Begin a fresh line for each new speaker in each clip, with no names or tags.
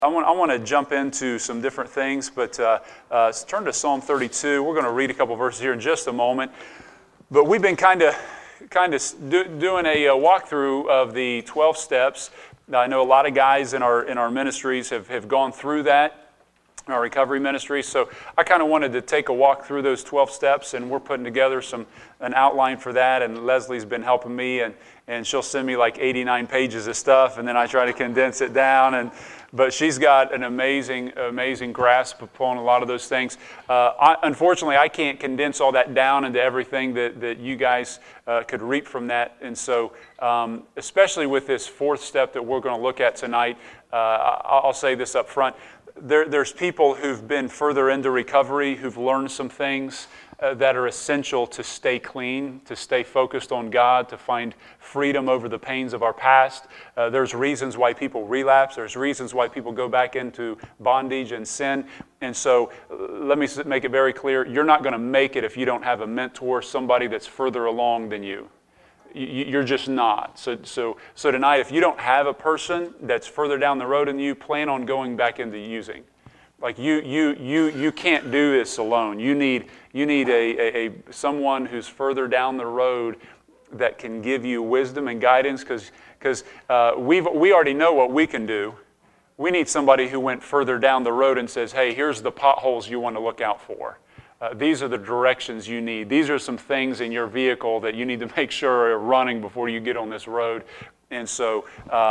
I want to jump into some different things, but turn to Psalm 32. We're going to read a couple verses here in just a moment. But we've been kind of doing a walkthrough of the 12 steps. I know a lot of guys in our ministries have gone through that, in our recovery ministry. So I kind of wanted to take a walk through those 12 steps, and we're putting together an outline for that. And Leslie's been helping me, and she'll send me like 89 pages of stuff, and then I try to condense it down. But she's got an amazing grasp upon a lot of those things. Unfortunately, I can't condense all that down into everything that you guys could reap from that. And so, especially with this fourth step that we're going to look at tonight, I'll say this up front. There's people who've been further into recovery, who've learned some things that are essential to stay clean, to stay focused on God, to find freedom over the pains of our past. There's reasons why people relapse. There's reasons why people go back into bondage and sin. And so let me make it very clear. You're not going to make it if you don't have a mentor, somebody that's further along than you. You're just not. So tonight, if you don't have a person that's further down the road than you, plan on going back into using. Like you can't do this alone. You need a someone who's further down the road that can give you wisdom and guidance, because we already know what we can do. We need somebody who went further down the road and says, hey, here's the potholes you want to look out for. These are the directions you need. These are some things in your vehicle that you need to make sure are running before you get on this road. And so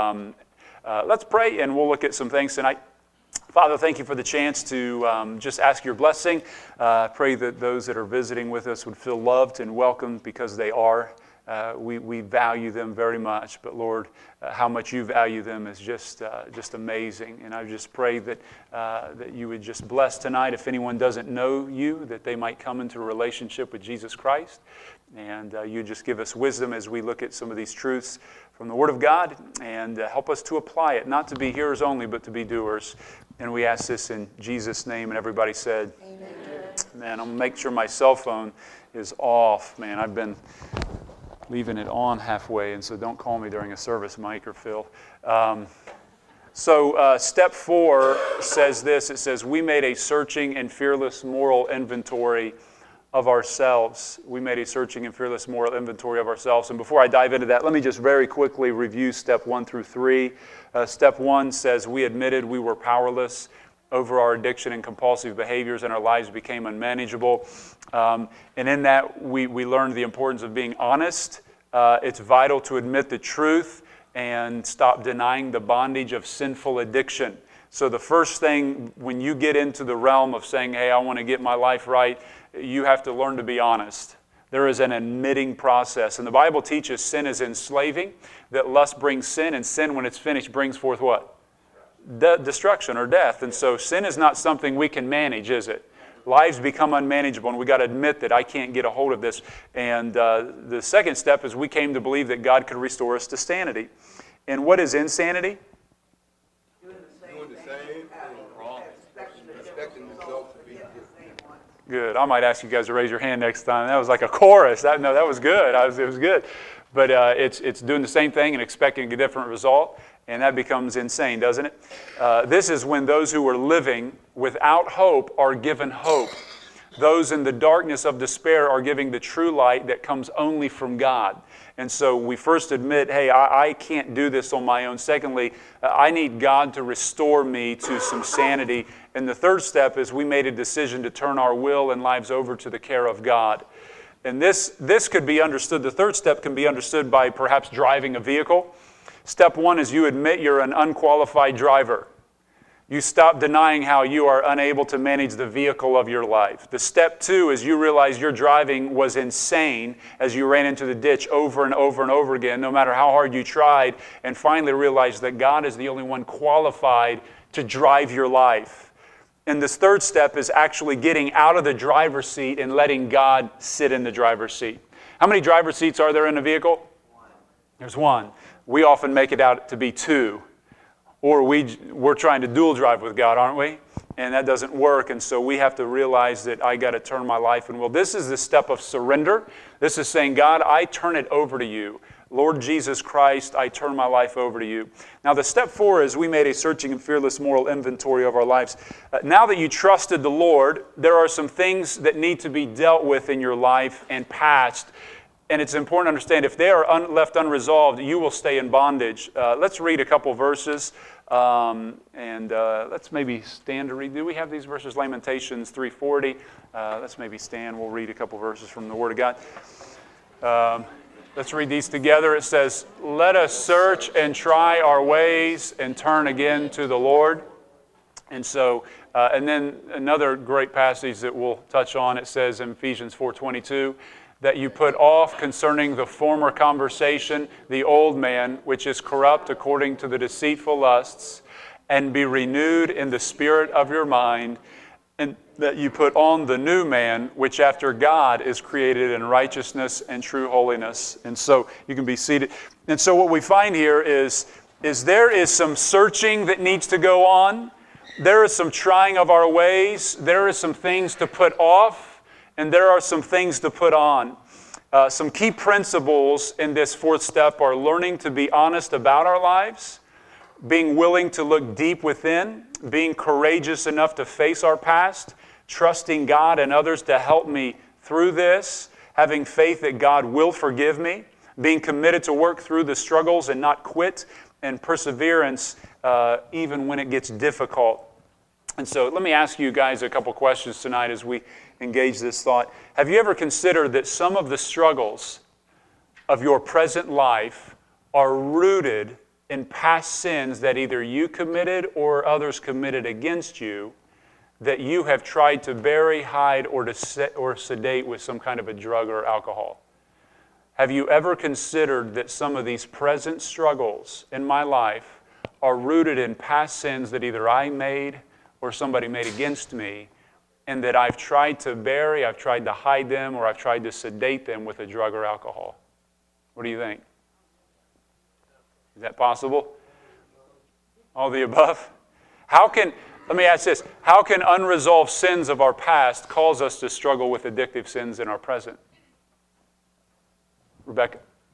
let's pray, and we'll look at some things tonight. Father, thank you for the chance to just ask your blessing. Pray that those that are visiting with us would feel loved and welcomed, because they are. We value them very much, but Lord, how much you value them is just amazing. And I just pray that you would just bless tonight. If anyone doesn't know you, that they might come into a relationship with Jesus Christ. And you just give us wisdom as we look at some of these truths from the Word of God, and help us to apply it, not to be hearers only, but to be doers. And we ask this in Jesus' name, and everybody said, amen. Man, I'm going to make sure my cell phone is off. Man, I've been leaving it on halfway, and so don't call me during a service, Mike or Phil. So step 4 says this. It says, we made a searching and fearless moral inventory of ourselves. We made a searching and fearless moral inventory of ourselves. And before I dive into that, let me just very quickly review step 1 through 3. Step 1 says we admitted we were powerless over our addiction and compulsive behaviors, and our lives became unmanageable. And in that, we learned the importance of being honest. It's vital to admit the truth and stop denying the bondage of sinful addiction. So the first thing, when you get into the realm of saying, hey, I want to get my life right, you have to learn to be honest. There is an admitting process. And the Bible teaches sin is enslaving, that lust brings sin, and sin, when it's finished, brings forth what? Destruction or death. And so sin is not something we can manage, is it? Lives become unmanageable, and we got to admit that I can't get a hold of this. And the second step is we came to believe that God could restore us to sanity. And what is insanity? Good. I might ask you guys to raise your hand next time. That was like a chorus. That was good. It was good. But it's doing the same thing and expecting a different result, and that becomes insane, doesn't it? This is when those who are living without hope are given hope. Those in the darkness of despair are giving the true light that comes only from God. And so we first admit, hey, I can't do this on my own. Secondly, I need God to restore me to some sanity. And the third step is we made a decision to turn our will and lives over to the care of God. And this could be understood. The third step can be understood by perhaps driving a vehicle. Step 1 is you admit you're an unqualified driver. You stop denying how you are unable to manage the vehicle of your life. The step 2 is you realize your driving was insane as you ran into the ditch over and over and over again, no matter how hard you tried, and finally realize that God is the only one qualified to drive your life. And this third step is actually getting out of the driver's seat and letting God sit in the driver's seat. How many driver's seats are there in a vehicle? There's one. We often make it out to be 2. Or we're trying to dual drive with God, aren't we? And that doesn't work. And so we have to realize that I got to turn my life and will. This is the step of surrender. This is saying, God, I turn it over to you. Lord Jesus Christ, I turn my life over to you. Now, the step 4 is we made a searching and fearless moral inventory of our lives. Now that you trusted the Lord, there are some things that need to be dealt with in your life and passed. And it's important to understand if they are left unresolved, you will stay in bondage. Let's read a couple verses. Let's maybe stand to read. Do we have these verses? Lamentations 3:40. Let's maybe stand. We'll read a couple verses from the Word of God. Let's read these together. It says, "Let us search and try our ways and turn again to the Lord." And so, and then another great passage that we'll touch on, it says in Ephesians 4:22, that you put off concerning the former conversation the old man, which is corrupt according to the deceitful lusts, and be renewed in the spirit of your mind, and that you put on the new man, which after God is created in righteousness and true holiness. And so you can be seated. And so what we find here is there is some searching that needs to go on. There is some trying of our ways. There is some things to put off, and there are some things to put on. Some key principles in this 4th step are learning to be honest about our lives, being willing to look deep within, being courageous enough to face our past, trusting God and others to help me through this, having faith that God will forgive me, being committed to work through the struggles and not quit, and perseverance even when it gets difficult. And so let me ask you guys a couple questions tonight as we engage this thought. Have you ever considered that some of the struggles of your present life are rooted in past sins that either you committed or others committed against you that you have tried to bury, hide, or sedate with some kind of a drug or alcohol? Have you ever considered that some of these present struggles in my life are rooted in past sins that either I made or somebody made against me, and that I've tried to bury, I've tried to hide them, or I've tried to sedate them with a drug or alcohol? What do you think? Is that possible? All the above? Let me ask this, how can unresolved sins of our past cause us to struggle with addictive sins in our present? Rebecca?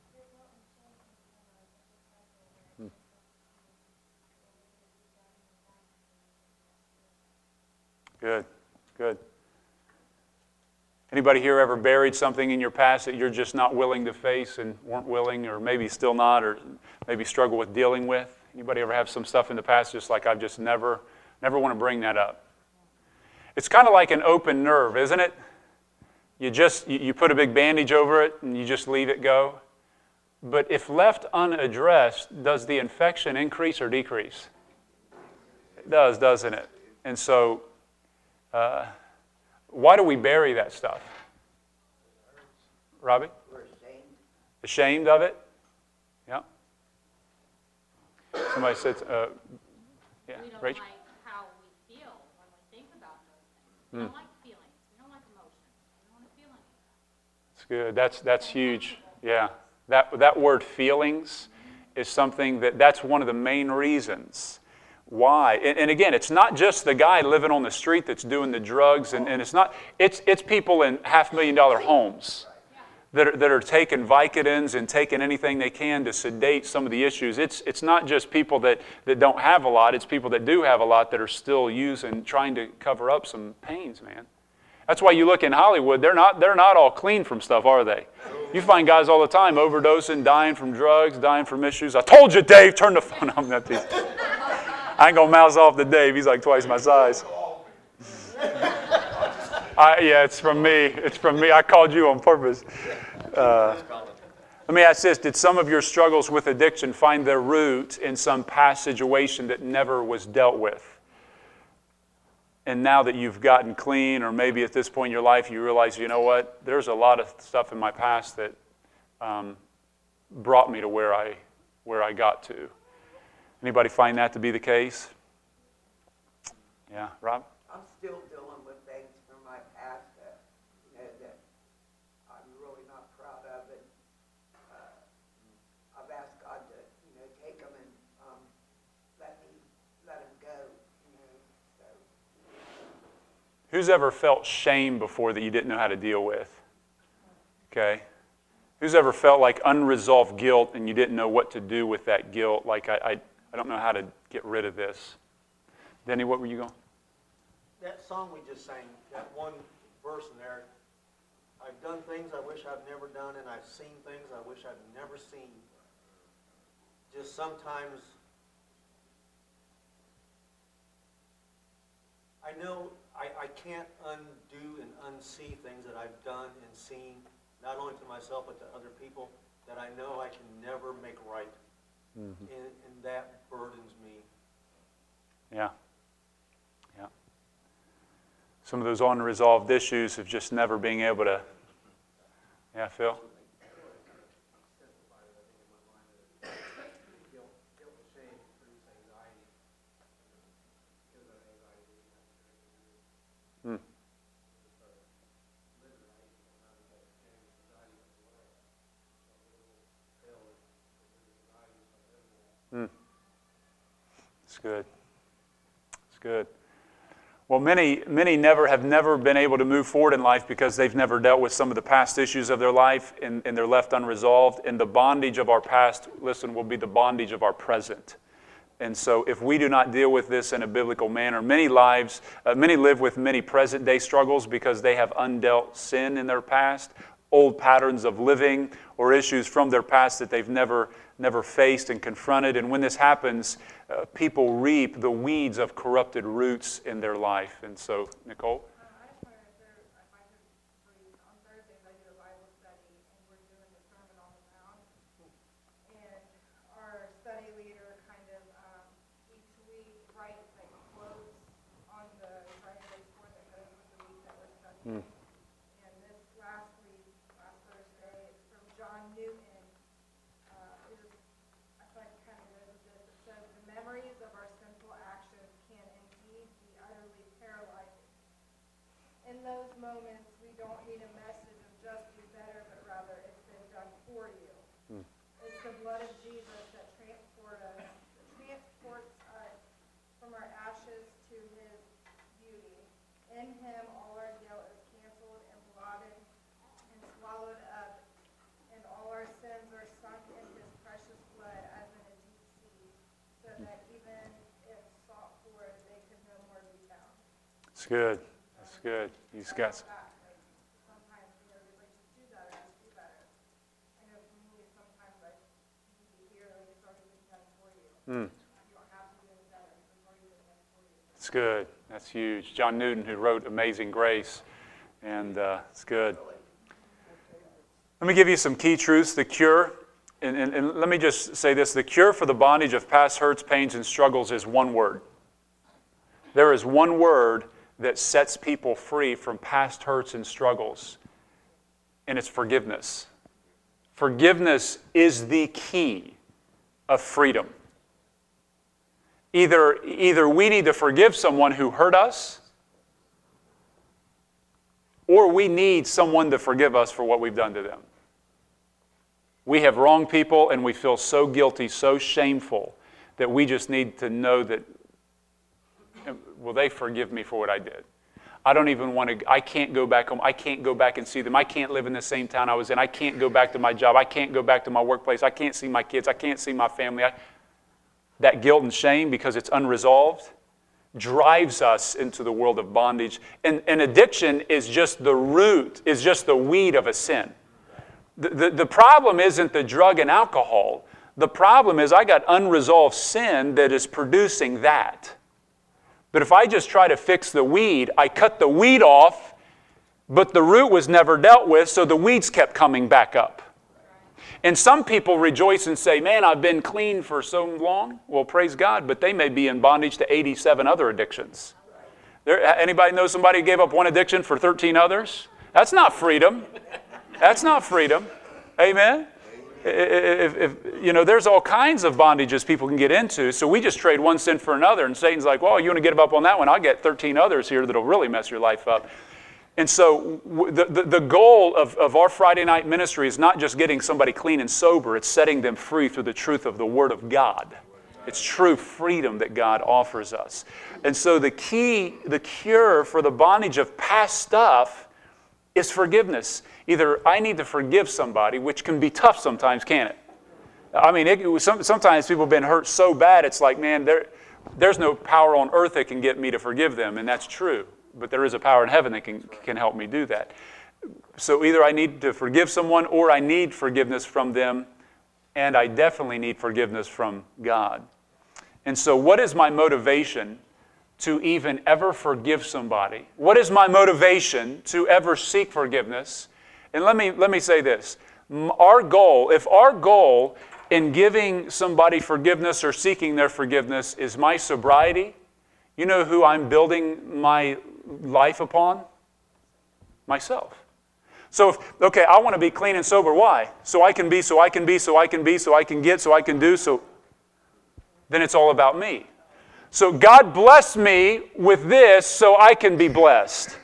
Good. Anybody here ever buried something in your past that you're just not willing to face and weren't willing, or maybe still not, or maybe struggle with dealing with? Anybody ever have some stuff in the past just like I've just never want to bring that up? It's kind of like an open nerve, isn't it? You put a big bandage over it and you just leave it go. But if left unaddressed, does the infection increase or decrease? It does, doesn't it? And so, why do we bury that stuff? Robbie?
We're ashamed.
Ashamed of it? Yeah. Somebody said, yeah,
We don't
Rachel?
like how we feel when we think about those things. We don't like feelings. We don't like emotions. We don't want to feel anything.
That's good. That's huge. Yeah. That word feelings is something that's one of the main reasons why. And again, it's not just the guy living on the street that's doing the drugs, and it's people in $500,000 homes that are taking Vicodins and taking anything they can to sedate some of the issues. It's not just people that don't have a lot, it's people that do have a lot that are still using, trying to cover up some pains, man. That's why you look in Hollywood, they're not all clean from stuff, are they? You find guys all the time overdosing, dying from drugs, dying from issues. I told you, Dave, turn the phone on. I ain't going to mouse off to Dave. He's like twice my size. Yeah, it's from me. It's from me. I called you on purpose. Let me ask this. Did some of your struggles with addiction find their root in some past situation that never was dealt with? And now that you've gotten clean, or maybe at this point in your life you realize, you know what, there's a lot of stuff in my past that brought me to where I got to. Anybody find that to be the case? Yeah, Rob?
I'm still dealing with things from my past that I'm really not proud of, and I've asked God to take them and let them go. So.
Who's ever felt shame before that you didn't know how to deal with? Okay. Who's ever felt like unresolved guilt and you didn't know what to do with that guilt? Like, I don't know how to get rid of this. Denny, what were you going?
That song we just sang, that one verse in there, I've done things I wish I've never done, and I've seen things I wish I've never seen. Just sometimes, I know I can't undo and unsee things that I've done and seen, not only to myself but to other people, that I know I can never make right. Mm-hmm. And that burdens me.
Yeah. Yeah. Some of those unresolved issues of just never being able to. Yeah, Phil? It's good. It's good. Well, many have never been able to move forward in life because they've never dealt with some of the past issues of their life and they're left unresolved. And the bondage of our past, listen, will be the bondage of our present. And so if we do not deal with this in a biblical manner, many live with many present-day struggles because they have undealt sin in their past, old patterns of living, or issues from their past that they've never faced and confronted. And when this happens, people reap the weeds of corrupted roots in their life. And so, Nicole?
I just wondered if I could please, on Thursdays I do a Bible study, and we're doing the Sermon on the Mount. And our study leader kind of each week writes like quotes on the Friday board that goes with the week that we're studying. And this last Thursday, it's from John Newton. I feel like it kind of goes with this. It says, "The memories of our sinful actions can indeed be utterly paralyzing. In those moments, we don't need a message of just do better, but rather it's been done for you. It's the blood of Jesus that transports us from our ashes to his beauty. In him, all our guilt is canceled and blotted and swallowed up, and all our sins are sunk in his precious blood as in a deep sea, so that even if sought for, they could no more be found."
It's good. That's good. He's got.
Sometimes, there's like, just do better. I know for me, sometimes I need to hear, like, it's already been done for you. You don't have to do it better. It's already been done for you.
It's good. That's huge. John Newton, who wrote Amazing Grace, and it's good. Let me give you some key truths. The cure, and let me just say this, the cure for the bondage of past hurts, pains, and struggles is one word. There is one word that sets people free from past hurts and struggles, and it's forgiveness. Forgiveness is the key of freedom. Either we need to forgive someone who hurt us, or we need someone to forgive us for what we've done to them. We have wronged people and we feel so guilty, so shameful, that we just need to know that, will they forgive me for what I did? I don't even want to, I can't go back home. I can't go back and see them. I can't live in the same town I was in. I can't go back to my job. I can't go back to my workplace. I can't see my kids. I can't see my family. That guilt and shame, because it's unresolved, drives us into the world of bondage. And addiction is just the root, is just the weed of a sin. The problem isn't the drug and alcohol. The problem is I got unresolved sin that is producing that. But if I just try to fix the weed, I cut the weed off, but the root was never dealt with, so the weeds kept coming back up. And some people rejoice and say, man, I've been clean for so long. Well, praise God, but they may be in bondage to 87 other addictions. Anybody know somebody who gave up one addiction for 13 others? That's not freedom. That's not freedom. Amen? There's all kinds of bondages people can get into, so we just trade one sin for another, and Satan's like, well, you want to give up on that one? I'll get 13 others here that'll really mess your life up. And so the goal of our Friday night ministry is not just getting somebody clean and sober, it's setting them free through the truth of the Word of God. It's true freedom that God offers us. And so the cure for the bondage of past stuff is forgiveness. Either I need to forgive somebody, which can be tough sometimes, can't it? I mean, sometimes people have been hurt so bad, it's like, man, there's no power on earth that can get me to forgive them, and that's true. But there is a power in heaven that can help me do that. So either I need to forgive someone, or I need forgiveness from them, and I definitely need forgiveness from God. And so what is my motivation to even ever forgive somebody? What is my motivation to ever seek forgiveness? And let me say this. If our goal in giving somebody forgiveness or seeking their forgiveness is my sobriety, you know who I'm building my life upon? Myself. So, I want to be clean and sober. Why? So I can be, so I can be, so I can be, so I can get, so I can do, so then it's all about me. So God bless me with this so I can be blessed.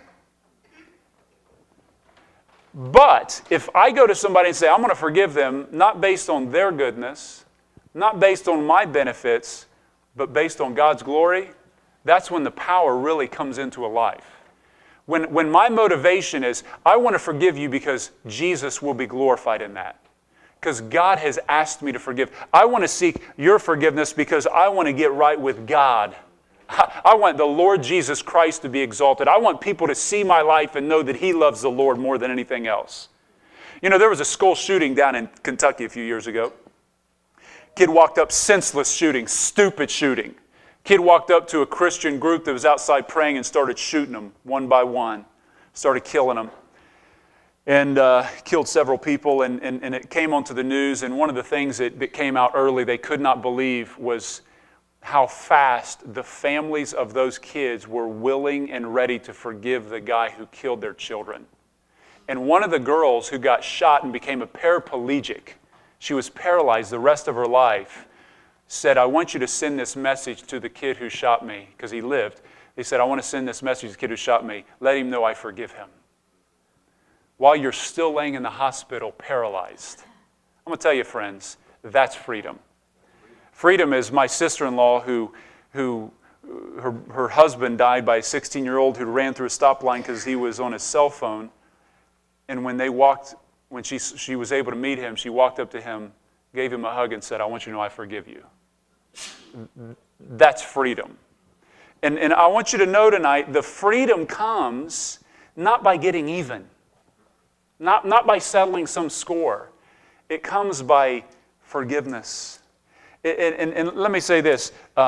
But if I go to somebody and say, I'm going to forgive them, not based on their goodness, not based on my benefits, but based on God's glory, that's when the power really comes into a life. When my motivation is, I want to forgive you because Jesus will be glorified in that. Because God has asked me to forgive. I want to seek your forgiveness because I want to get right with God. I want the Lord Jesus Christ to be exalted. I want people to see my life and know that He loves the Lord more than anything else. You know, there was a school shooting down in Kentucky a few years ago. Kid walked up, senseless shooting, stupid shooting. Kid walked up to a Christian group that was outside praying and started shooting them one by one. Started killing them. And killed several people, and it came onto the news. And one of the things that came out early they could not believe was how fast the families of those kids were willing and ready to forgive the guy who killed their children. And one of the girls who got shot and became a paraplegic, she was paralyzed the rest of her life, said, I want you to send this message to the kid who shot me, because he lived. They said, I want to send this message to the kid who shot me. Let him know I forgive him. While you're still laying in the hospital paralyzed. I'm going to tell you, friends, that's freedom. Freedom is my sister-in-law who her husband died by a 16-year-old who ran through a stop line because he was on his cell phone. And when she was able to meet him, she walked up to him, gave him a hug, and said, I want you to know I forgive you. That's freedom. And I want you to know tonight, the freedom comes not by getting even. Not by settling some score. It comes by forgiveness. And let me say this.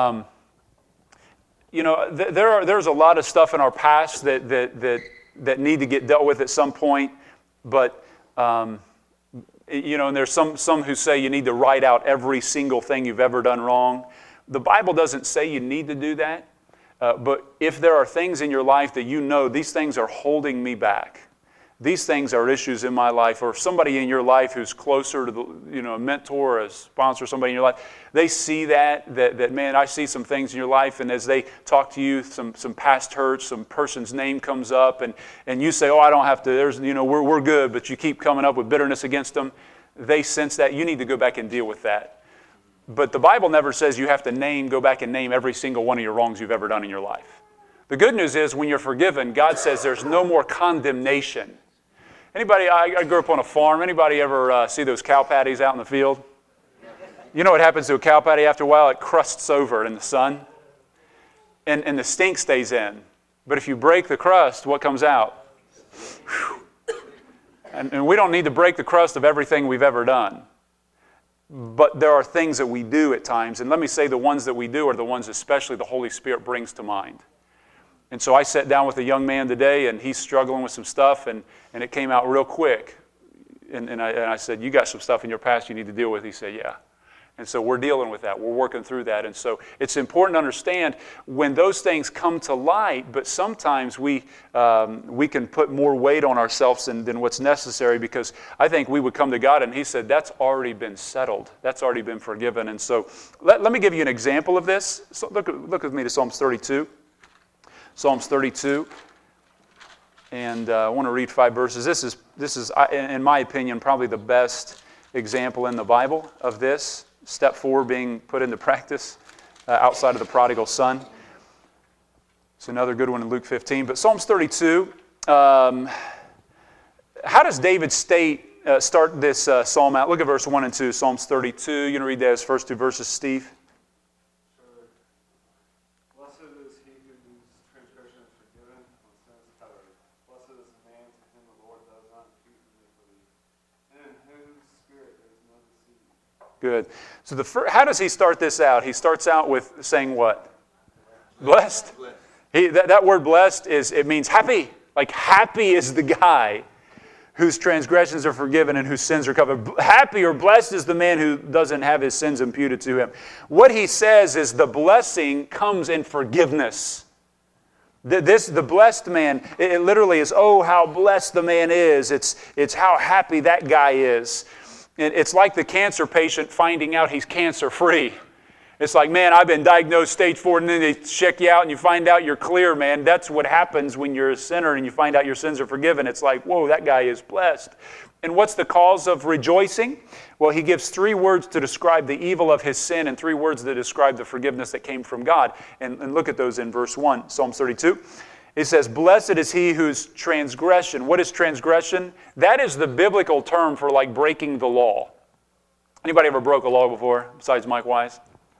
There's a lot of stuff in our past that need to get dealt with at some point. But, and there's some who say you need to write out every single thing you've ever done wrong. The Bible doesn't say you need to do that. But if there are things in your life that you know, these things are holding me back. These things are issues in my life, or somebody in your life who's closer to a mentor, a sponsor, somebody in your life, they see that man, I see some things in your life, and as they talk to you, some past hurts, some person's name comes up, and you say, I don't have to, we're good, but you keep coming up with bitterness against them. They sense that. You need to go back and deal with that. But the Bible never says you have to go back and name every single one of your wrongs you've ever done in your life. The good news is when you're forgiven, God says there's no more condemnation. Anybody, I grew up on a farm. Anybody ever see those cow patties out in the field? You know what happens to a cow patty after a while? It crusts over in the sun. And the stink stays in. But if you break the crust, what comes out? And we don't need to break the crust of everything we've ever done. But there are things that we do at times. And let me say the ones that we do are the ones especially the Holy Spirit brings to mind. And so I sat down with a young man today, and he's struggling with some stuff, and it came out real quick. And I said, you got some stuff in your past you need to deal with? He said, yeah. And so we're dealing with that. We're working through that. And so it's important to understand when those things come to light, but sometimes we can put more weight on ourselves than what's necessary, because I think we would come to God, and He said, that's already been settled. That's already been forgiven. And so let me give you an example of this. So look with me to Psalms 32. Psalms 32, and I want to read 5 verses. This is, in my opinion, probably the best example in the Bible of this. Step 4 being put into practice outside of the prodigal son. It's another good one in Luke 15. But Psalms 32, how does David start this psalm out? Look at verse 1 and 2, Psalms 32. You're going to read those first 2 verses, Steve.
Blessed is he whose transgression is forgiven, whose sin is covered. Blessed is the man to whom the Lord does not impute iniquity, and in whose spirit there is no deceit.
Good. So how does he start this out? He starts out with saying what? Blessed. That word blessed it means happy. Like happy is the guy whose transgressions are forgiven and whose sins are covered. Happy or blessed is the man who doesn't have his sins imputed to him. What he says is the blessing comes in forgiveness. The blessed man, it literally is, oh, how blessed the man is. It's how happy that guy is. It's like the cancer patient finding out he's cancer-free. It's like, man, I've been diagnosed stage 4, and then they check you out and you find out you're clear, man. That's what happens when you're a sinner and you find out your sins are forgiven. It's like, whoa, that guy is blessed. And what's the cause of rejoicing? Well, he gives 3 words to describe the evil of his sin and 3 words that describe the forgiveness that came from God. And look at those in verse 1, Psalm 32. It says, blessed is he whose transgression. What is transgression? That is the biblical term for like breaking the law. Anybody ever broke a law before, besides Mike Wise?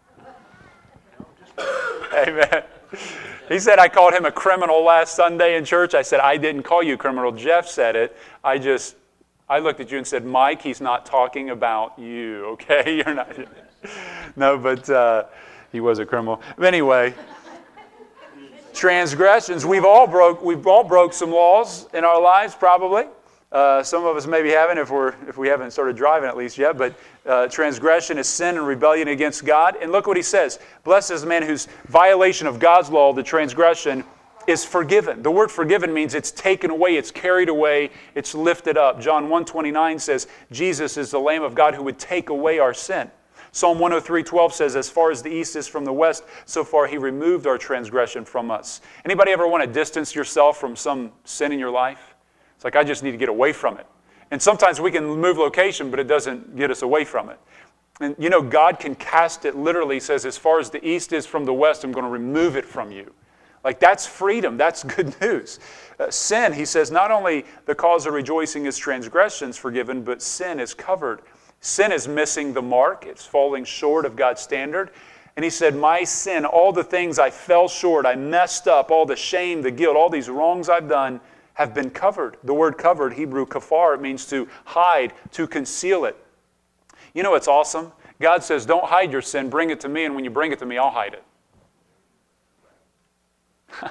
Amen. He said I called him a criminal last Sunday in church. I said, I didn't call you a criminal. Jeff said it. I looked at you and said, Mike, he's not talking about you, okay? You're not. No, but he was a criminal. But anyway, transgressions. We've all broke some laws in our lives, probably. Some of us maybe haven't, if we haven't started driving at least yet. But transgression is sin and rebellion against God. And look what he says: blessed is the man whose violation of God's law, the transgression, is forgiven. The word forgiven means it's taken away, it's carried away, it's lifted up. John 1:29 says, Jesus is the Lamb of God who would take away our sin. Psalm 103:12 says, as far as the east is from the west, so far he removed our transgression from us. Anybody ever want to distance yourself from some sin in your life? It's like, I just need to get away from it. And sometimes we can move location, but it doesn't get us away from it. And you know, God can cast it literally. He says, as far as the east is from the west, I'm going to remove it from you. Like, that's freedom. That's good news. Sin, he says, not only the cause of rejoicing is transgressions forgiven, but sin is covered. Sin is missing the mark. It's falling short of God's standard. And he said, my sin, all the things I fell short, I messed up, all the shame, the guilt, all these wrongs I've done have been covered. The word covered, Hebrew kafar, it means to hide, to conceal it. You know what's awesome? God says, don't hide your sin, bring it to me, and when you bring it to me, I'll hide it.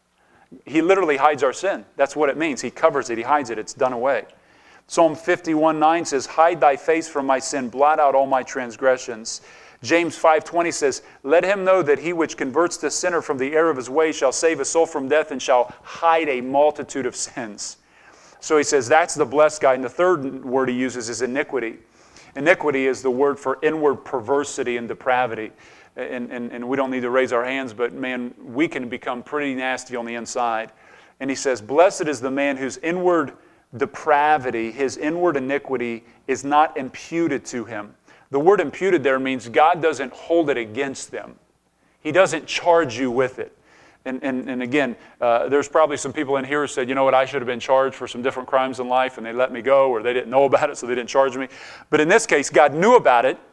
He literally hides our sin. That's what it means. He covers it, he hides it, it's done away. Psalm 51:9 says, hide thy face from my sin, blot out all my transgressions. James 5:20 says, let him know that he which converts the sinner from the error of his way shall save his soul from death and shall hide a multitude of sins. So he says that's the blessed guy. And the third word he uses is iniquity. Iniquity is the word for inward perversity and depravity. And we don't need to raise our hands, but man, we can become pretty nasty on the inside. And he says, blessed is the man whose inward depravity, his inward iniquity is not imputed to him. The word imputed there means God doesn't hold it against them. He doesn't charge you with it. And again, there's probably some people in here who said, you know what, I should have been charged for some different crimes in life and they let me go, or they didn't know about it so they didn't charge me. But in this case, God knew about it,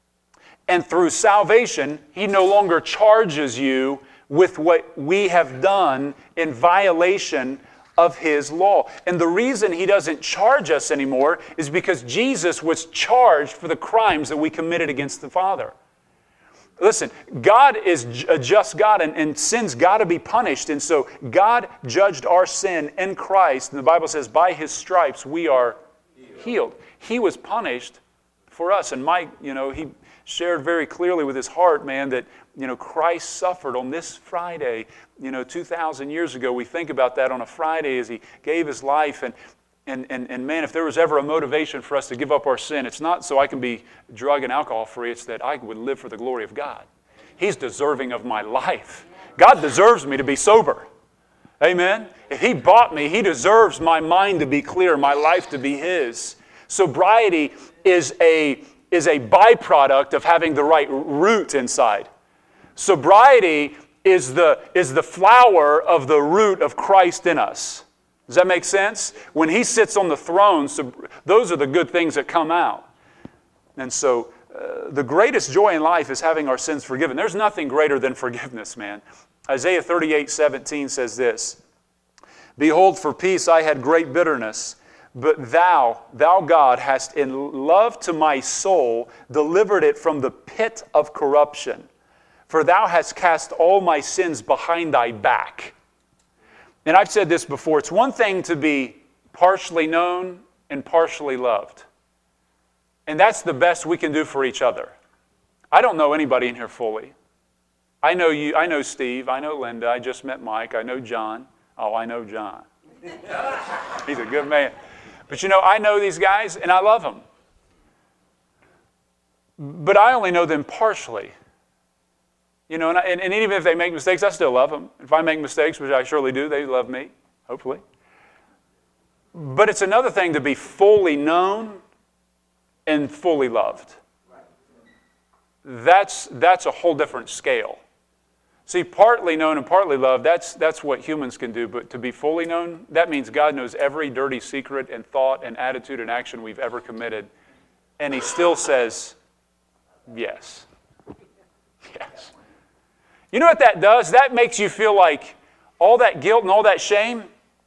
and through salvation, he no longer charges you with what we have done in violation of his law. And the reason he doesn't charge us anymore is because Jesus was charged for the crimes that we committed against the Father. Listen, God is a just God, and sin's got to be punished. And so God judged our sin in Christ. And the Bible says, by his stripes we are healed. He was punished for us. And Mike, he shared very clearly with his heart, man, that Christ suffered on this Friday, 2,000 years ago. We think about that on a Friday as he gave his life. And man, if there was ever a motivation for us to give up our sin, it's not so I can be drug and alcohol free. It's that I would live for the glory of God. He's deserving of my life. God deserves me to be sober. Amen? If he bought me, he deserves my mind to be clear, my life to be his. Sobriety is a byproduct of having the right root inside. Sobriety is the flower of the root of Christ in us. Does that make sense? When He sits on the throne, so those are the good things that come out. And so the greatest joy in life is having our sins forgiven. There's nothing greater than forgiveness, man. Isaiah 38:17 says this, "Behold, for peace I had great bitterness, but thou God, hast in love to my soul delivered it from the pit of corruption. For thou hast cast all my sins behind thy back." And I've said this before, it's one thing to be partially known and partially loved. And that's the best we can do for each other. I don't know anybody in here fully. I know you, I know Steve, I know Linda, I just met Mike, I know John. Oh, I know John. He's a good man. But you know, I know these guys and I love them. But I only know them partially. You know, and even if they make mistakes, I still love them. If I make mistakes, which I surely do, they love me, hopefully. But it's another thing to be fully known and fully loved. That's a whole different scale. See, partly known and partly loved, that's what humans can do. But to be fully known, that means God knows every dirty secret and thought and attitude and action we've ever committed. And He still says, yes. Yes. You know what that does? That makes you feel like all that guilt and all that shame,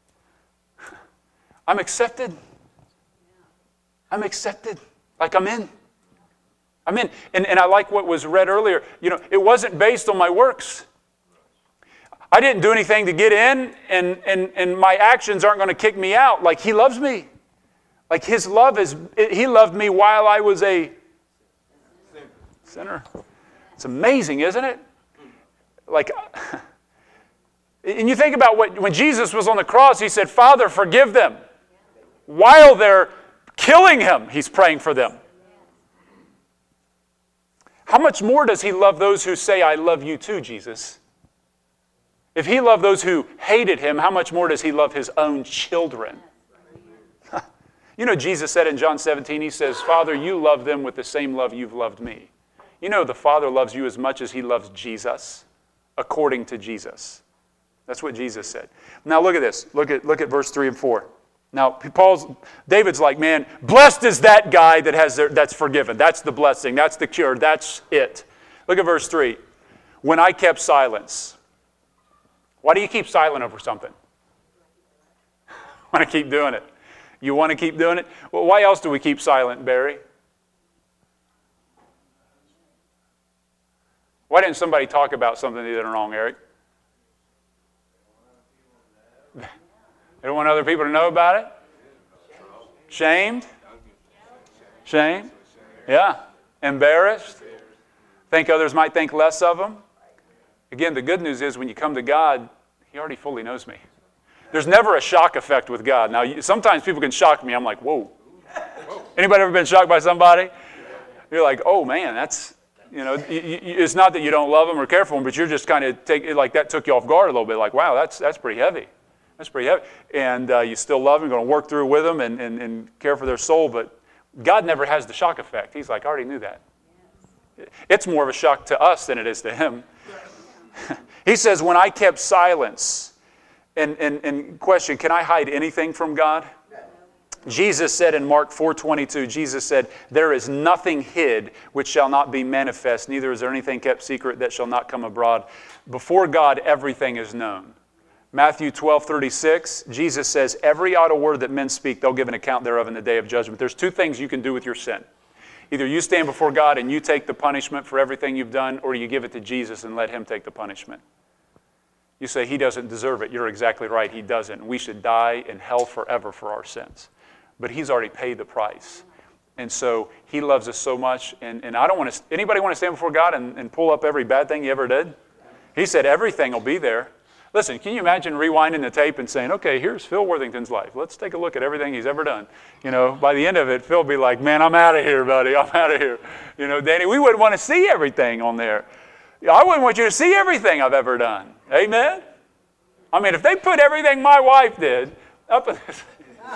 I'm accepted. I'm accepted. Like I'm in. I'm in. And I like what was read earlier. You know, it wasn't based on my works. I didn't do anything to get in, and my actions aren't going to kick me out. Like He loves me. Like His love is, He loved me while I was a sinner. It's amazing, isn't it? Like, and you think about when Jesus was on the cross, He said, "Father, forgive them." While they're killing Him, He's praying for them. How much more does He love those who say, "I love you too, Jesus"? If He loved those who hated Him, how much more does He love His own children? You know, Jesus said in John 17, He says, "Father, you love them with the same love you've loved me." You know, the Father loves you as much as He loves Jesus, according to Jesus. That's what Jesus said. Now look at this. Look at verse 3 and 4. Now, David's like, man, blessed is that guy that's forgiven. That's the blessing. That's the cure. That's it. Look at verse 3. "When I kept silence." Why do you keep silent over something? Want to keep doing it. You want to keep doing it? Well, why else do we keep silent, Barry? Why didn't somebody talk about something they did wrong, Eric? They don't want other people to know about it? Shamed? Shame? Yeah. Embarrassed? Think others might think less of them? Again, the good news is when you come to God, He already fully knows me. There's never a shock effect with God. Now, sometimes people can shock me. I'm like, whoa. Anybody ever been shocked by somebody? You're like, oh man, that's, you know, it's not that you don't love them or care for them, but you're just kind of like that took you off guard a little bit. Like, wow, that's pretty heavy. That's pretty heavy. And you still love them, you're going to work through with them and care for their soul. But God never has the shock effect. He's like, I already knew that. It's more of a shock to us than it is to Him. He says, when I kept silence, and question, can I hide anything from God? Jesus said in Mark 4:22, Jesus said, there is nothing hid which shall not be manifest, neither is there anything kept secret that shall not come abroad. Before God, everything is known. Matthew 12:36, Jesus says, every idle word that men speak, they'll give an account thereof in the day of judgment. There's two things you can do with your sin. Either you stand before God and you take the punishment for everything you've done, or you give it to Jesus and let Him take the punishment. You say, He doesn't deserve it. You're exactly right. He doesn't. We should die in hell forever for our sins. But He's already paid the price. And so He loves us so much. And I don't want to, anybody want to stand before God and pull up every bad thing you ever did? He said everything will be there. Listen, can you imagine rewinding the tape and saying, okay, here's Phil Worthington's life. Let's take a look at everything he's ever done. You know, by the end of it, Phil will be like, man, I'm out of here, buddy. I'm out of here. You know, Danny, we wouldn't want to see everything on there. I wouldn't want you to see everything I've ever done. Amen? I mean, if they put everything my wife did up in this,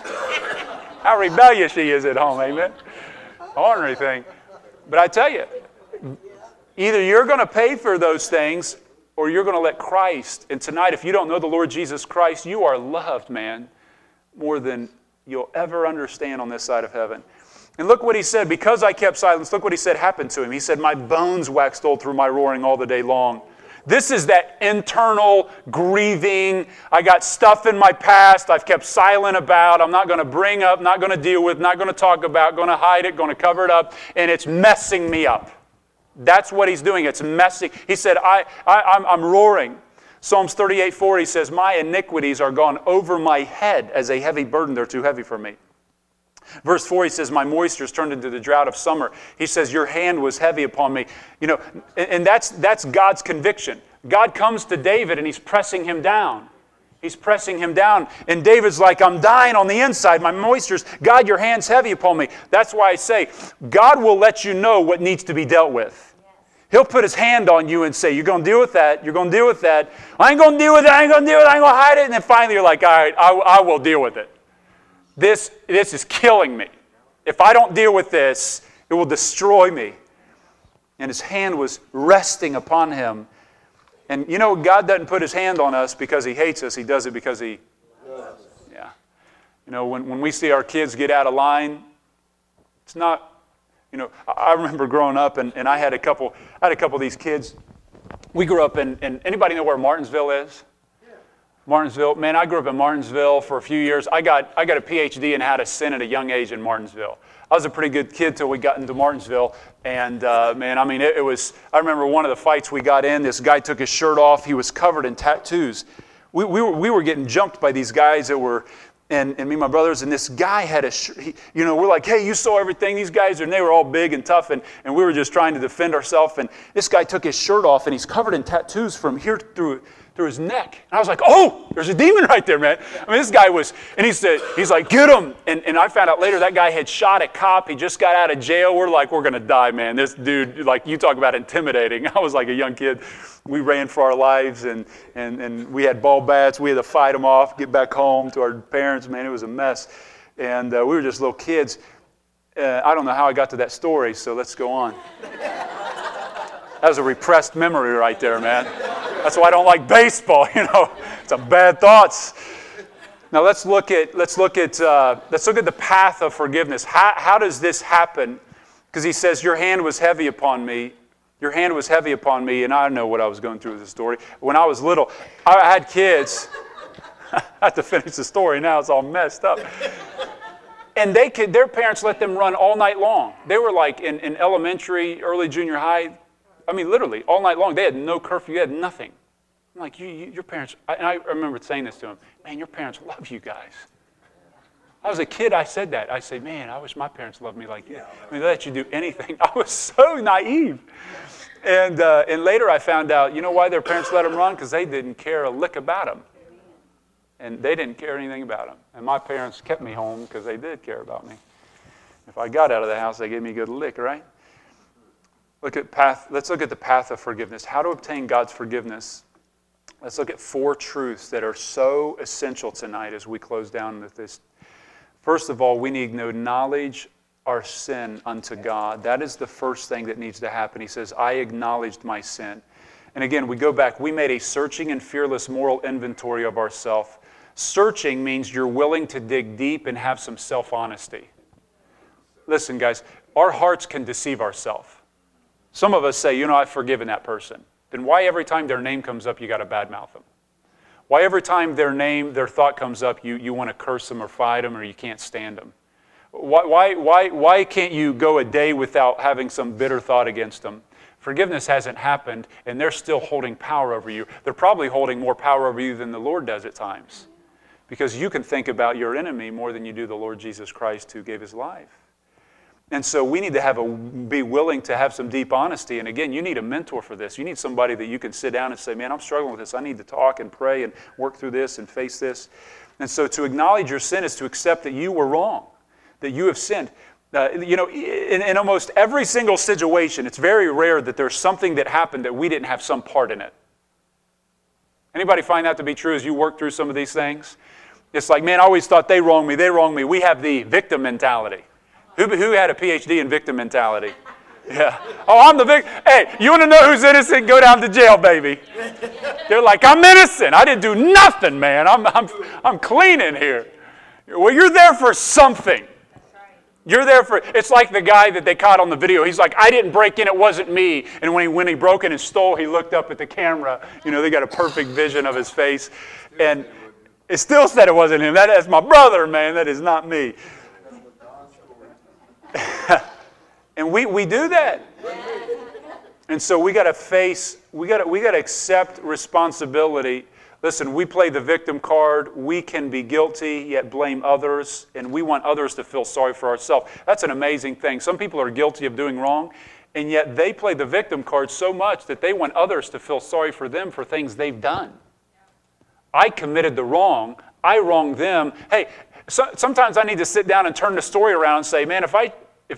how rebellious she is at home, amen? Ornery thing. But I tell you, either you're going to pay for those things or you're going to let Christ. And tonight, if you don't know the Lord Jesus Christ, you are loved, man. more than you'll ever understand on this side of heaven. And look what he said. Because I kept silence, look what he said happened to him. He said, my bones waxed old through my roaring all the day long. This is that internal grieving. I got stuff in my past I've kept silent about. I'm not going to bring up, not going to deal with, not going to talk about, going to hide it, going to cover it up, and it's messing me up. That's what he's doing. It's messing. He said, I'm roaring. Psalms 38:4, he says, my iniquities are gone over my head as a heavy burden. They're too heavy for me. Verse 4, he says, my moisture is turned into the drought of summer. He says, your hand was heavy upon me. You know, and that's God's conviction. God comes to David and he's pressing him down. He's pressing him down. And David's like, I'm dying on the inside. My moisture's, God, your hand's heavy upon me. That's why I say, God will let you know what needs to be dealt with. He'll put his hand on you and say, you're going to deal with that. You're going to deal with that. I ain't going to deal with it. I ain't going to deal with it. I ain't going to hide it. And then finally you're like, all right, I will deal with it. This is killing me. If I don't deal with this, it will destroy me. And his hand was resting upon him. And you know, God doesn't put his hand on us because he hates us. He does it because he loves us. Yeah. You know, when we see our kids get out of line, it's not, you know, I remember growing up and I had a couple of these kids. We grew up in anybody know where Martinsville is? Martinsville. Man, I grew up in Martinsville for a few years. I got a PhD in how to sin at a young age in Martinsville. I was a pretty good kid till we got into Martinsville. And man, I mean, it was, I remember one of the fights we got in, this guy took his shirt off. He was covered in tattoos. We were getting jumped by these guys that were, and me and my brothers, and this guy had you know, we're like, hey, you saw everything. These guys, and they were all big and tough, and we were just trying to defend ourselves. And this guy took his shirt off, and he's covered in tattoos from here through his neck. And I was like, oh, there's a demon right there, man. I mean, this guy was, and he's like, get him. And I found out later that guy had shot a cop. He just got out of jail. We're like, we're going to die, man. This dude, like, you talk about intimidating. I was like a young kid. We ran for our lives, and we had ball bats. We had to fight them off, get back home to our parents. Man, it was a mess. And we were just little kids. I don't know how I got to that story, so let's go on. That was a repressed memory right there, man. That's why I don't like baseball, you know. Some bad thoughts. Now let's look at the path of forgiveness. How does this happen? Because he says, your hand was heavy upon me. Your hand was heavy upon me, and I know what I was going through with this story. When I was little, I had kids. I have to finish the story now. It's all messed up. And their parents let them run all night long. They were like in elementary, early junior high. I mean, literally, all night long. They had no curfew. They had nothing. I'm like, your parents, and I remember saying this to them, man, your parents love you guys. I was a kid, I said that. I said, man, I wish my parents loved me like you. I mean, they let you do anything. I was so naive. And later I found out, you know why their parents let them run? Because they didn't care a lick about them. And they didn't care anything about them. And my parents kept me home because they did care about me. If I got out of the house, they gave me a good lick, right? Let's look at the path of forgiveness. How to obtain God's forgiveness. Let's look at 4 truths that are so essential tonight as we close down with this. First of all, we need to acknowledge our sin unto God. That is the first thing that needs to happen. He says, I acknowledged my sin. And again, we go back. We made a searching and fearless moral inventory of ourselves. Searching means you're willing to dig deep and have some self-honesty. Listen, guys, our hearts can deceive ourselves. Some of us say, you know, I've forgiven that person. Then why every time their name comes up, you got to badmouth them? Why every time their thought comes up, you want to curse them or fight them or you can't stand them? Why can't you go a day without having some bitter thought against them? Forgiveness hasn't happened, and they're still holding power over you. They're probably holding more power over you than the Lord does at times, because you can think about your enemy more than you do the Lord Jesus Christ who gave his life. And so we need to be willing to have some deep honesty. And again, you need a mentor for this. You need somebody that you can sit down and say, man, I'm struggling with this. I need to talk and pray and work through this and face this. And so to acknowledge your sin is to accept that you were wrong, that you have sinned. You know, in almost every single situation, it's very rare that there's something that happened that we didn't have some part in it. Anybody find that to be true as you work through some of these things? It's like, man, I always thought they wronged me. We have the victim mentality. Who had a PhD in victim mentality? Yeah. Oh, I'm the victim. Hey, you want to know who's innocent? Go down to jail, baby. They're like, I'm innocent. I didn't do nothing, man. I'm clean in here. Well, you're there for something. You're there for, it's like the guy that they caught on the video. He's like, I didn't break in, it wasn't me. And when he broke in and stole, he looked up at the camera. They got a perfect vision of his face. And it still said it wasn't him. That's my brother, man. That is not me. And we do that. And so we got to accept responsibility. Listen, we play the victim card. We can be guilty, yet blame others, and we want others to feel sorry for ourselves. That's an amazing thing. Some people are guilty of doing wrong, and yet they play the victim card so much that they want others to feel sorry for them for things they've done. I committed the wrong. I wronged them. Hey, sometimes I need to sit down and turn the story around and say, man, if I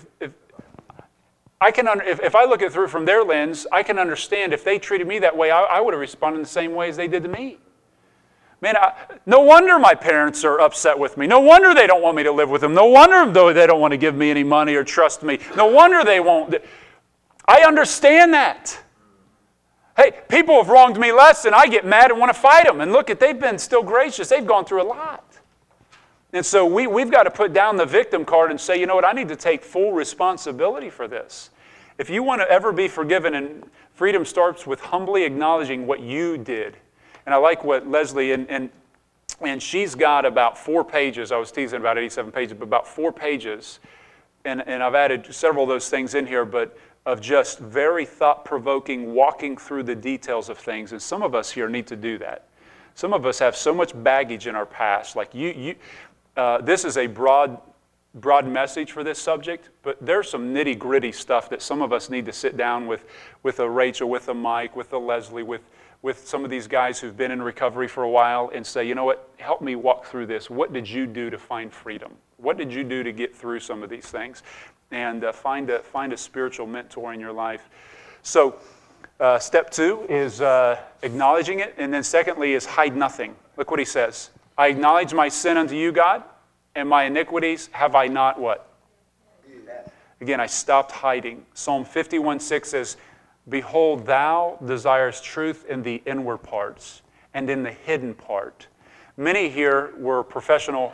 look at it through from their lens, I can understand if they treated me that way, I would have responded the same way as they did to me. Man, no wonder my parents are upset with me. No wonder they don't want me to live with them. No wonder they don't want to give me any money or trust me. No wonder they won't. I understand that. Hey, people have wronged me less, and I get mad and want to fight them. And look, they've been still gracious. They've gone through a lot. And so we've got to put down the victim card and say, you know what, I need to take full responsibility for this. If you want to ever be forgiven, and freedom starts with humbly acknowledging what you did. And I like what Leslie, and she's got about 4 pages. I was teasing about 87 pages, but about 4 pages. And I've added several of those things in here, but of just very thought-provoking, walking through the details of things. And some of us here need to do that. Some of us have so much baggage in our past. Like this is a broad message for this subject, but there's some nitty-gritty stuff that some of us need to sit down with a Rachel, with a Mike, with a Leslie, with some of these guys who've been in recovery for a while and say, you know what, help me walk through this. What did you do to find freedom? What did you do to get through some of these things? And find a spiritual mentor in your life. So step 2 is acknowledging it, and then secondly is hide nothing. Look what he says. I acknowledge my sin unto you, God, and my iniquities have I not what? Again, I stopped hiding. Psalm 51:6 says, behold, thou desirest truth in the inward parts and in the hidden part. Many here were professionals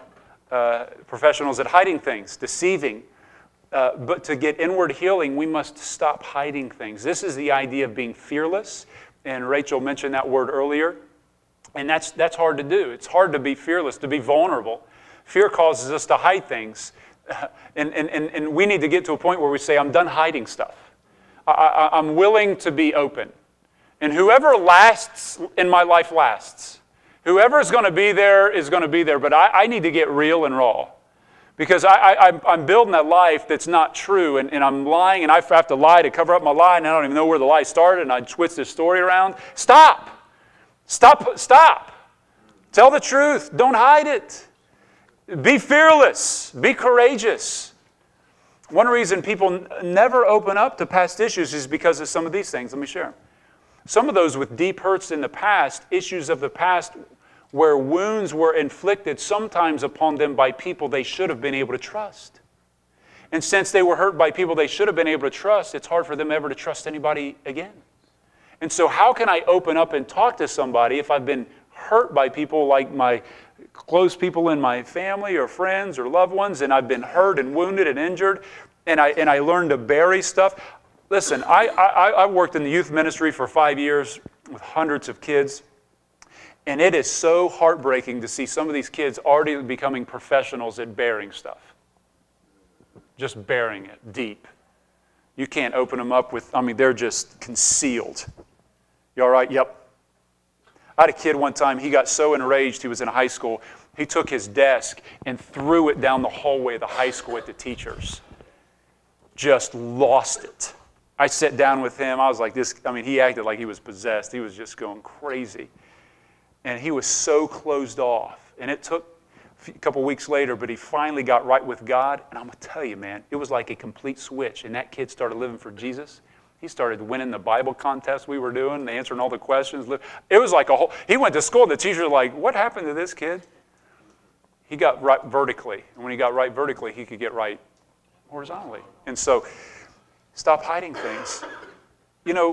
at hiding things, deceiving. But to get inward healing, we must stop hiding things. This is the idea of being fearless. And Rachel mentioned that word earlier. And that's hard to do. It's hard to be fearless, to be vulnerable. Fear causes us to hide things. And we need to get to a point where we say, I'm done hiding stuff. I'm willing to be open. And whoever lasts in my life lasts. Whoever is going to be there is going to be there. But I need to get real and raw. Because I'm building that life that's not true, and I'm lying, and I have to lie to cover up my lie, and I don't even know where the lie started, and I twist this story around. Stop. Tell the truth. Don't hide it. Be fearless. Be courageous. One reason people never open up to past issues is because of some of these things. Let me share them. Some of those with deep hurts in the past, issues of the past, where wounds were inflicted sometimes upon them by people they should have been able to trust. And since they were hurt by people they should have been able to trust, it's hard for them ever to trust anybody again. And so how can I open up and talk to somebody if I've been hurt by people like my close people in my family or friends or loved ones, and I've been hurt and wounded and injured, and I learned to bury stuff? Listen, I worked in the youth ministry for 5 years with hundreds of kids. And it is so heartbreaking to see some of these kids already becoming professionals at burying stuff. Just burying it deep. You can't open them up with, they're just concealed. You all right? Yep. I had a kid one time, he got so enraged, he was in high school, he took his desk and threw it down the hallway of the high school at the teachers. Just lost it. I sat down with him, I was like he acted like he was possessed. He was just going crazy. And he was so closed off. And it took a couple weeks later, but he finally got right with God. And I'm going to tell you, man, it was like a complete switch. And that kid started living for Jesus. He started winning the Bible contest we were doing, answering all the questions. It was like he went to school, and the teachers were like, what happened to this kid? He got right vertically. And when he got right vertically, he could get right horizontally. And so, stop hiding things. You know,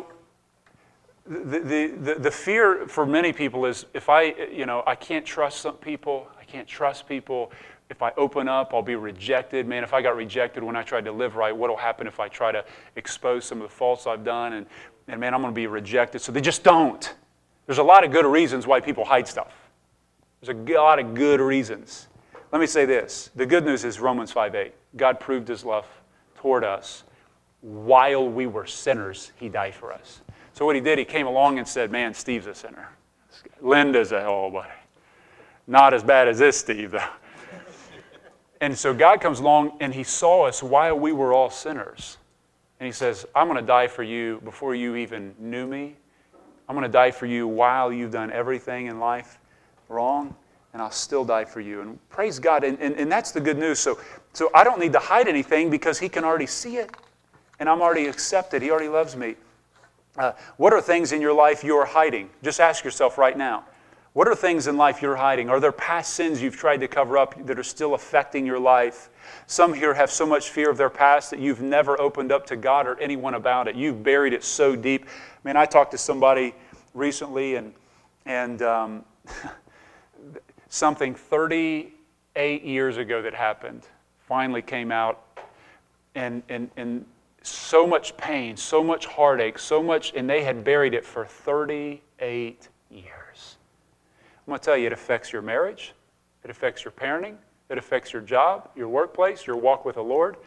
the fear for many people is if I can't trust some people, I can't trust people. If I open up, I'll be rejected. Man, if I got rejected when I tried to live right, what will happen if I try to expose some of the faults I've done? And man, I'm going to be rejected. So they just don't. There's a lot of good reasons why people hide stuff. There's a lot of good reasons. Let me say this. The good news is Romans 5:8. God proved his love toward us. While we were sinners, he died for us. So what he did, he came along and said, man, Steve's a sinner. Linda's a hole, buddy. Not as bad as this Steve, though. And so God comes along and he saw us while we were all sinners. And he says, I'm going to die for you before you even knew me. I'm going to die for you while you've done everything in life wrong, and I'll still die for you. And praise God. And that's the good news. So I don't need to hide anything because he can already see it. And I'm already accepted. He already loves me. What are things in your life you're hiding? Just ask yourself right now. What are things in life you're hiding? Are there past sins you've tried to cover up that are still affecting your life? Some here have so much fear of their past that you've never opened up to God or anyone about it. You've buried it so deep. Man, I talked to somebody recently and something 38 years ago that happened finally came out, and so much pain, so much heartache, so much, and they had buried it for 38 years. I'm going to tell you, it affects your marriage, it affects your parenting, it affects your job, your workplace, your walk with the Lord.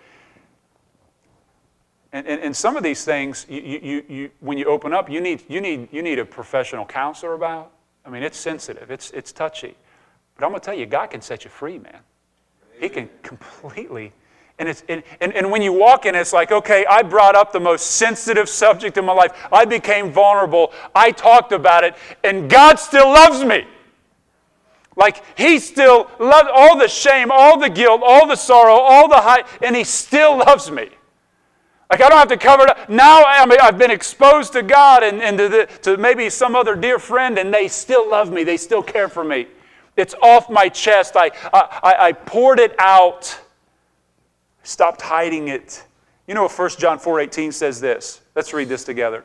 And some of these things, you when you open up, you need a professional counselor about. I mean, it's sensitive, it's touchy. But I'm going to tell you, God can set you free, man. He can completely. And when you walk in, it's like, okay, I brought up the most sensitive subject in my life. I became vulnerable. I talked about it, and God still loves me. Like, he still loves all the shame, all the guilt, all the sorrow, all the high, and he still loves me. Like, I don't have to cover it up. Now I've been exposed to God and to maybe some other dear friend, and they still love me. They still care for me. It's off my chest. I poured it out. Stopped hiding it. You know what 1 John 4:18 says this? Let's read this together.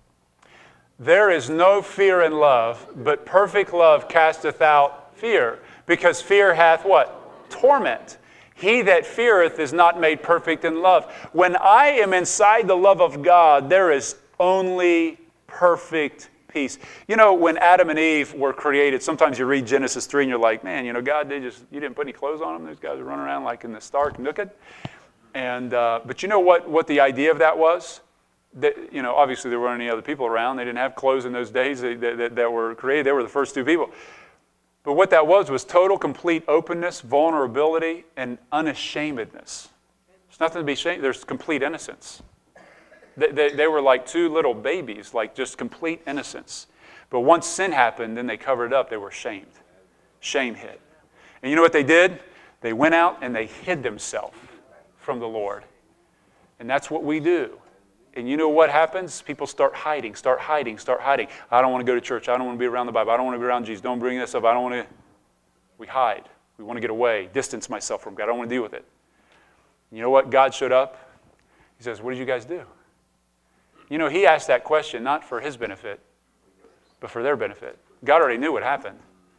There is no fear in love, but perfect love casteth out fear, because fear hath what? Torment. He that feareth is not made perfect in love. When I am inside the love of God, there is only perfect peace. You know, when Adam and Eve were created, sometimes you read Genesis 3 and you're like, man, you know, God, you didn't put any clothes on them. Those guys are running around like in the stark naked. And but you know what the idea of that was? That, you know, obviously there weren't any other people around. They didn't have clothes in those days that were created. They were the first two people. But what that was total, complete openness, vulnerability, and unashamedness. There's nothing to be ashamed. There's complete innocence. They were like two little babies, like just complete innocence. But once sin happened, then they covered it up. They were shamed. Shame hit. And you know what they did? They went out and they hid themselves from the Lord. And that's what we do. And you know what happens? People start hiding. I don't want to go to church. I don't want to be around the Bible. I don't want to be around Jesus. Don't bring this up. I don't want to. We hide. We want to get away, distance myself from God. I don't want to deal with it. You know what? God showed up. He says, what did you guys do? You know, he asked that question not for his benefit, but for their benefit. God already knew what happened.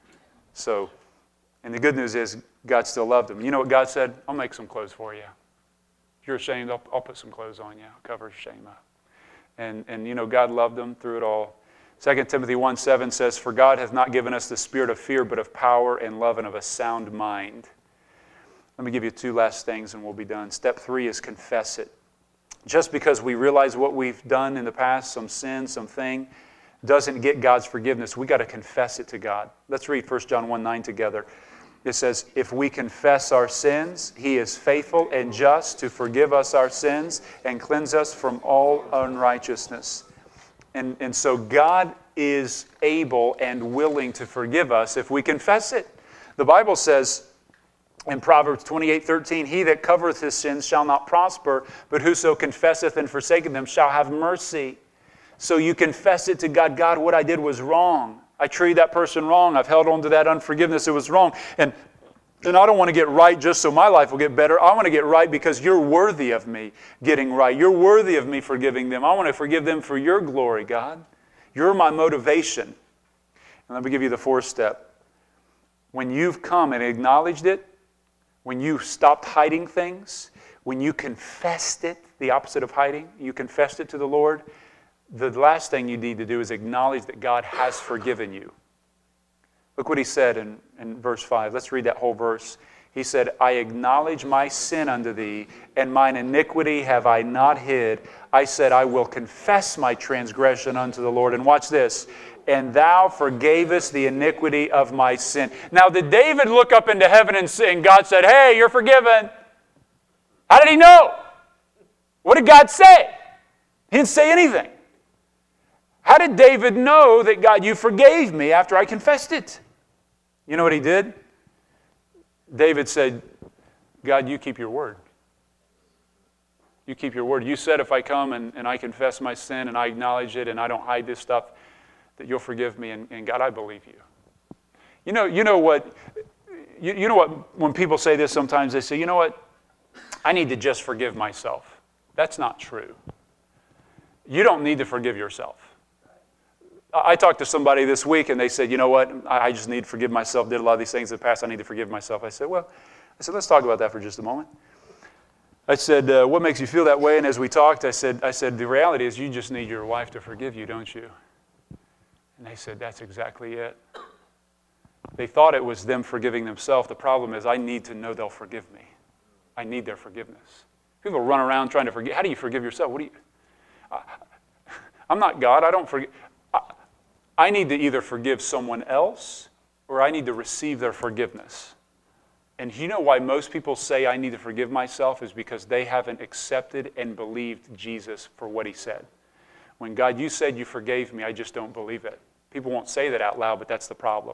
So, and the good news is God still loved them. You know what God said? I'll make some clothes for you. If you're ashamed, I'll put some clothes on you. I'll cover your shame up. And you know, God loved them through it all. 2 Timothy 1:7 says, for God hath not given us the spirit of fear, but of power and love and of a sound mind. Let me give you two last things and we'll be done. Step 3 is confess it. Just because we realize what we've done in the past, some sin, something, doesn't get God's forgiveness. We got to confess it to God. Let's read 1 John 1:9 together. It says, if we confess our sins, he is faithful and just to forgive us our sins and cleanse us from all unrighteousness. And so God is able and willing to forgive us if we confess it. The Bible says in Proverbs 28:13, he that covereth his sins shall not prosper, but whoso confesseth and forsaketh them shall have mercy. So you confess it to God. God, what I did was wrong. I treated that person wrong. I've held on to that unforgiveness. It was wrong. And I don't want to get right just so my life will get better. I want to get right because you're worthy of me getting right. You're worthy of me forgiving them. I want to forgive them for your glory, God. You're my motivation. And let me give you the fourth step. When you've come and acknowledged it, when you stopped hiding things, when you confessed it, the opposite of hiding, you confessed it to the Lord, the last thing you need to do is acknowledge that God has forgiven you. Look what he said in verse 5. Let's read that whole verse. He said, I acknowledge my sin unto thee, and mine iniquity have I not hid. I said, I will confess my transgression unto the Lord. And watch this. And thou forgavest the iniquity of my sin. Now, did David look up into heaven and God said, hey, you're forgiven? How did he know? What did God say? He didn't say anything. How did David know that God, you forgave me after I confessed it? You know what he did? David said, God, you keep your word. You keep your word. You said if I come and I confess my sin and I acknowledge it and I don't hide this stuff, that you'll forgive me. And God, I believe you. You know what, when people say this sometimes, they say, you know what, I need to just forgive myself. That's not true. You don't need to forgive yourself. I talked to somebody this week and they said, you know what, I just need to forgive myself, did a lot of these things in the past, I need to forgive myself. I said, let's talk about that for just a moment. I said, what makes you feel that way? And as we talked, I said, the reality is you just need your wife to forgive you, don't you? And they said, that's exactly it. They thought it was them forgiving themselves. The problem is I need to know they'll forgive me. I need their forgiveness. People run around trying to forgive. How do you forgive yourself? I'm not God. I don't forgive. I need to either forgive someone else or I need to receive their forgiveness. And you know why most people say I need to forgive myself is because they haven't accepted and believed Jesus for what he said. When God, you said you forgave me, I just don't believe it. People won't say that out loud, but that's the problem.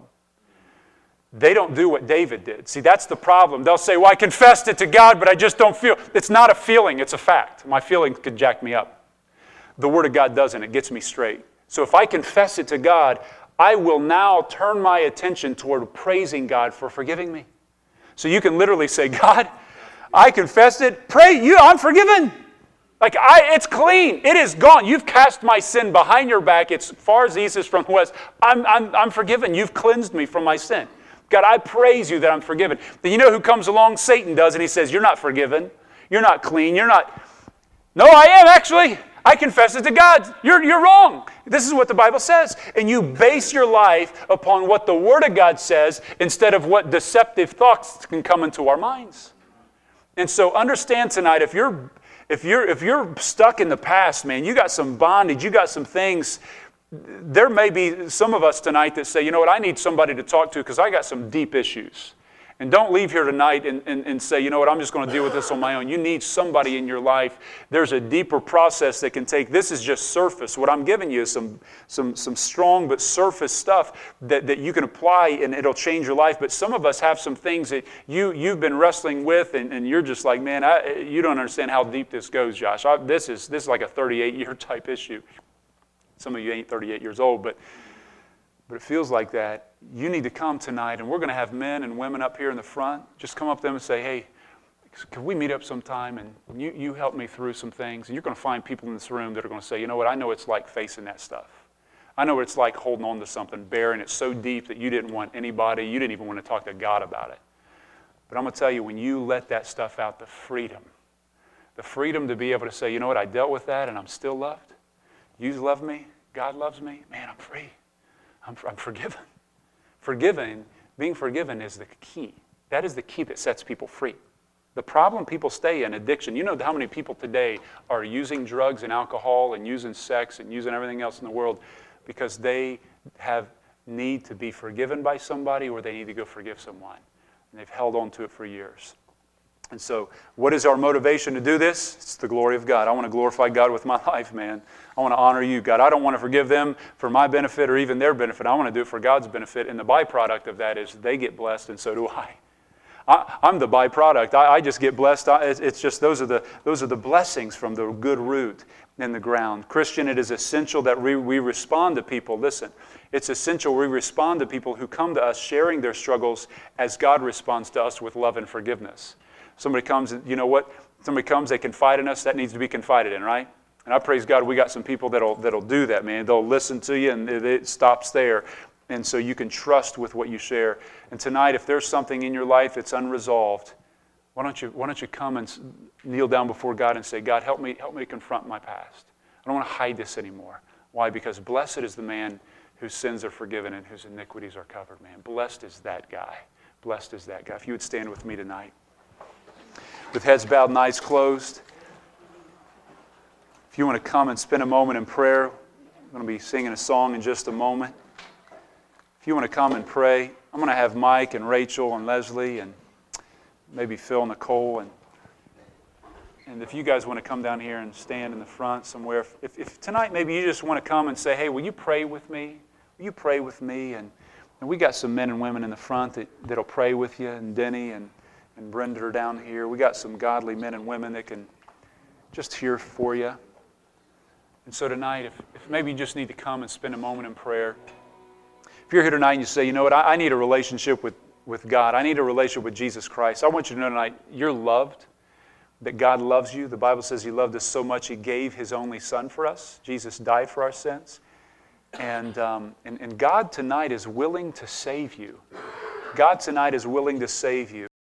They don't do what David did. See, that's the problem. They'll say, well, I confessed it to God, but I just don't feel. It's not a feeling, it's a fact. My feeling could jack me up. The Word of God doesn't. It gets me straight. So if I confess it to God, I will now turn my attention toward praising God for forgiving me. So you can literally say, God, I confessed it. Pray you, I'm forgiven. It's clean. It is gone. You've cast my sin behind your back. It's far as the east is from the west. I'm forgiven. You've cleansed me from my sin. God, I praise you that I'm forgiven. Then you know who comes along? Satan does, and he says, you're not forgiven. You're not clean. You're not. No, I am actually. I confess it to God. You're wrong. This is what the Bible says. And you base your life upon what the Word of God says instead of what deceptive thoughts can come into our minds. And so understand tonight, if you're stuck in the past, man, you got some bondage, you got some things. There may be some of us tonight that say, you know what, I need somebody to talk to because I got some deep issues. And don't leave here tonight and say, you know what, I'm just going to deal with this on my own. You need somebody in your life. There's a deeper process that can take. This is just surface. What I'm giving you is some strong but surface stuff that you can apply and it'll change your life. But some of us have some things that you've been wrestling with and you're just like, man, you don't understand how deep this goes, Josh. This is like a 38-year type issue. Some of you ain't 38 years old, but it feels like that. You need to come tonight, and we're going to have men and women up here in the front. Just come up to them and say, hey, can we meet up sometime, and you help me through some things. And you're going to find people in this room that are going to say, you know what, I know it's like facing that stuff. I know what it's like holding on to something, bearing it so deep that you didn't want anybody, you didn't even want to talk to God about it. But I'm going to tell you, when you let that stuff out, the freedom to be able to say, you know what, I dealt with that, and I'm still loved. You love me. God loves me. Man, I'm free. I'm forgiven. Being forgiven is the key. That is the key that sets people free. The problem people stay in, addiction. You know how many people today are using drugs and alcohol and using sex and using everything else in the world because they have need to be forgiven by somebody or they need to go forgive someone. And they've held on to it for years. And so, what is our motivation to do this? It's the glory of God. I want to glorify God with my life, man. I want to honor you, God. I don't want to forgive them for my benefit or even their benefit. I want to do it for God's benefit. And the byproduct of that is they get blessed, and so do I. I'm the byproduct. I just get blessed. It's just those are the blessings from the good root in the ground. Christian, it is essential that we respond to people. Listen, it's essential we respond to people who come to us sharing their struggles as God responds to us with love and forgiveness. Somebody comes, and you know what? Somebody comes, they confide in us, that needs to be confided in, right? And I praise God we got some people that'll do that, man. They'll listen to you, and it stops there. And so you can trust with what you share. And tonight, if there's something in your life that's unresolved, why don't you come and kneel down before God and say, God, help me confront my past. I don't want to hide this anymore. Why? Because blessed is the man whose sins are forgiven and whose iniquities are covered, man. Blessed is that guy. Blessed is that guy. If you would stand with me tonight. With heads bowed and eyes closed. If you want to come and spend a moment in prayer, I'm going to be singing a song in just a moment. If you want to come and pray, I'm going to have Mike and Rachel and Leslie and maybe Phil and Nicole. And if you guys want to come down here and stand in the front somewhere, if tonight maybe you just want to come and say, hey, will you pray with me? Will you pray with me? And we got some men and women in the front that'll pray with you, and Denny and Brenda are down here. We got some godly men and women that can just hear for you. And so tonight, if maybe you just need to come and spend a moment in prayer. If you're here tonight and you say, you know what, I need a relationship with God. I need a relationship with Jesus Christ. I want you to know tonight, you're loved, that God loves you. The Bible says He loved us so much He gave His only Son for us. Jesus died for our sins. And God tonight is willing to save you. God tonight is willing to save you.